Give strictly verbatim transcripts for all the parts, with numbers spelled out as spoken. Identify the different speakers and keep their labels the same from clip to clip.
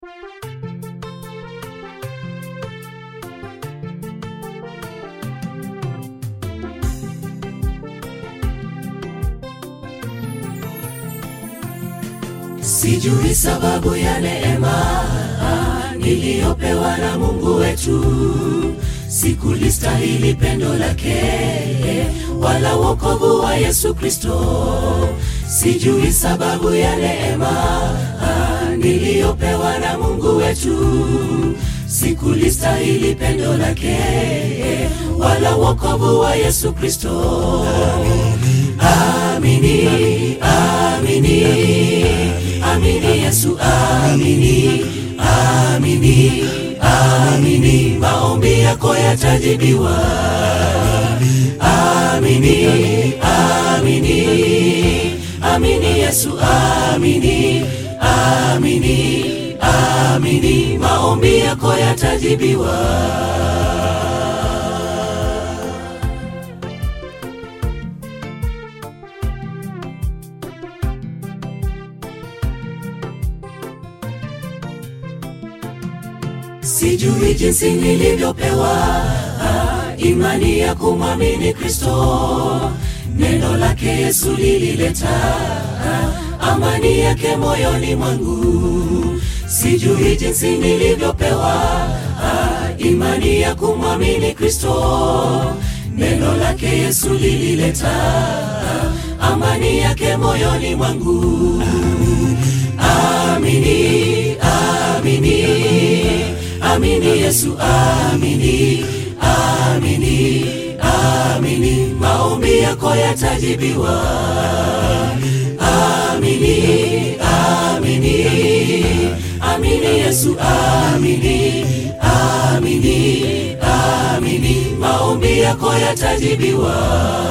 Speaker 1: Sijui sababu ya neema niliyopewa na Mungu wetu, sikulistahili pendo lake wala wokovu wa Yesu Kristo. Sijui sababu ya neema niliyopewa na Mungu wetu, sikulistahili pendo lake wala wokovu wa Yesu Kristo. Amini, amini, amini Yesu, amini, amini, amini, maombi yako yatajibiwa. Amini, amini, amini Yesu, amini, amini, amini, maombi yako yatajibiwa. Sijui jinsi nilivyopewa imani ya kumwamini Kristo. Neno lake Yesu lilileta amani yake moyoni mwangu. Sijui jinsi nilivyopewa imani ya kumwamini Kristo. Neno lake Yesu lilileta amani yake moyoni mwangu. Amini, amini, amini Yesu, amini, amini, amini, maombi yako yatajibiwa. Amini, amini, amini Yesu, amini, amini, amini, maombi yako yatajibiwa.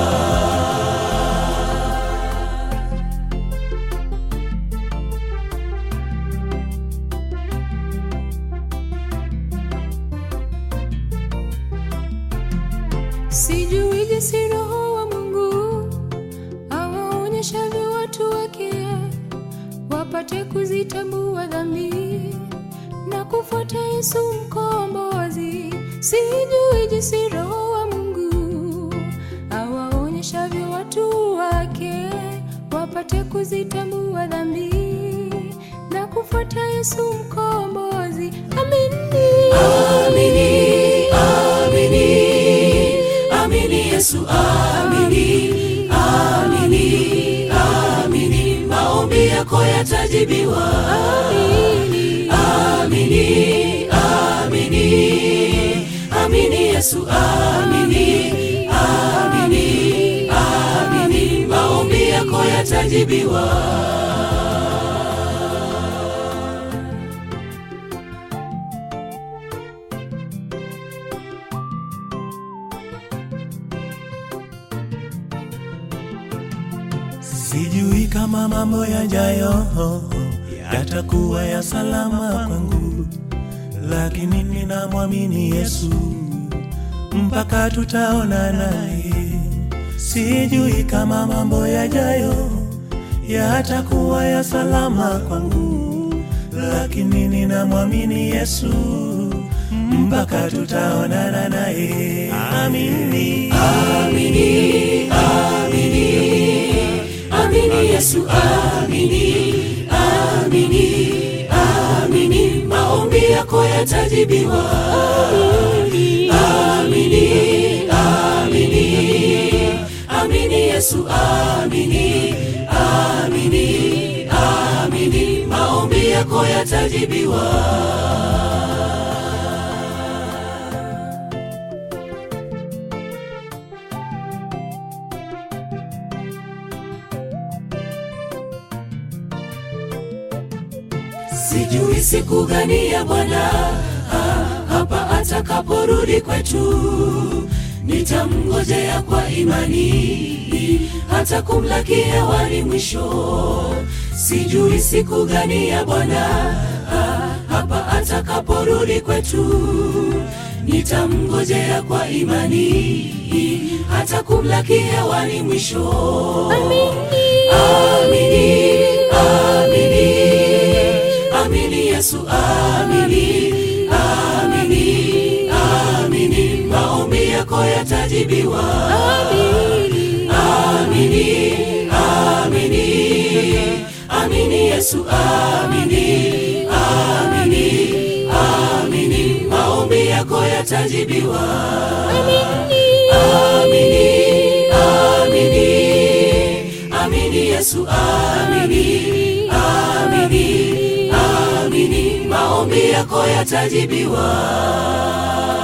Speaker 2: Sijui jinsi Roho wa Mungu awaonyeshavyo watu wake wapate kuzitambua dhambi na kufuata Yesu mkombozi. Sijui jinsi Roho wa Mungu awaonyeshavyo watu wake wapate kuzitambua dhambi na kufuata Yesu mkombozi. Amini,
Speaker 1: amini, amini, amini Yesu, amini, amini, amini, maombi yako yatajibiwa. Amini, amini, amini, amini Yesu, amini, amini, amini, maombi yako yatajibiwa.
Speaker 3: Sijui kama mambo yajayo yatakuwa ya salama kwangu, lakini ninamwamini Yesu mpaka tutaona naye. Sijui kama mambo yajayo yatakuwa ya salama kwangu, lakini ninamwamini Yesu mpaka tutaona naye. Amini,
Speaker 1: amini, amini, amini Yesu, amini, amini, amini, maombi yako yatajibiwa. Amini, amini, amini Yesu, amini, amini, amini, maombi yako yatajibiwa. Sijui siku gani ya Bwana hapa atakaporudi kwetu, nitamngojea kwa imani hata kumlaki hewani mwisho. Sijui siku gani ya Bwana hapa atakaporudi kwetu, nitamngojea kwa imani hata kumlaki hewani mwisho. Amini, amini, amini, amini Yesu, amini, amini, amini, maombi yako yatajibiwa. Amini, amini, amini, amini Yesu, amini, amini, amini, maombi yako yatajibiwa. Amini, amini, amini, amini Yesu, amini, amini, amini, maombi yako yatajibiwa.